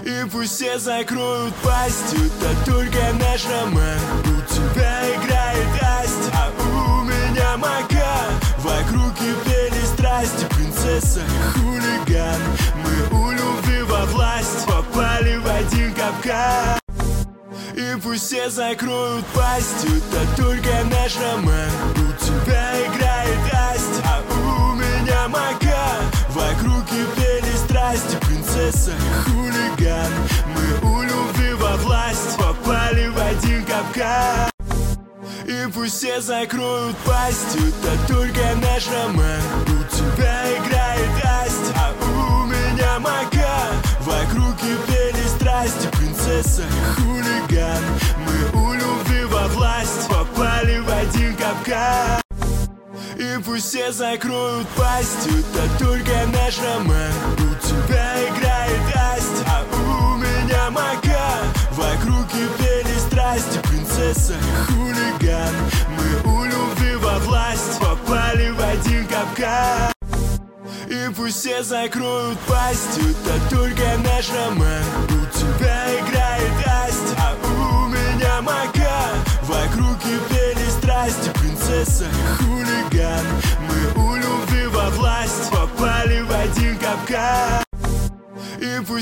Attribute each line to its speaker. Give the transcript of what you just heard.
Speaker 1: И пусть все закроют пасть, это только наш роман. У тебя играет Асть, а у меня Мака. Вокруг кипели страсти, принцесса и хулиган. Мы у любви во власть попали в один капкан. И пусть все закроют пасть, это только наш роман. У тебя играет Асть, а у меня Мака. Вокруг кипели страсти, принцесса и хулиган. Мы у любви во власть попали в один капкан. И пусть все закроют пасть, это только наш роман. У тебя играет Асть, а у меня Мака. Вокруг кипели страсти, принцесса и хулиган. Мы у любви во власть попали в один капкан. И пусть все закроют пасть, это только наш роман. У тебя играет Асть, а у меня Мака. Вокруг кипели страсти, принцесса и хулиган. Мы у любви во власть попали в один капкан. И пусть все закроют пасть, это только наш роман. У тебя играет Асть, а у меня Мака. Вокруг кипели страсти, принцесса и хулиган.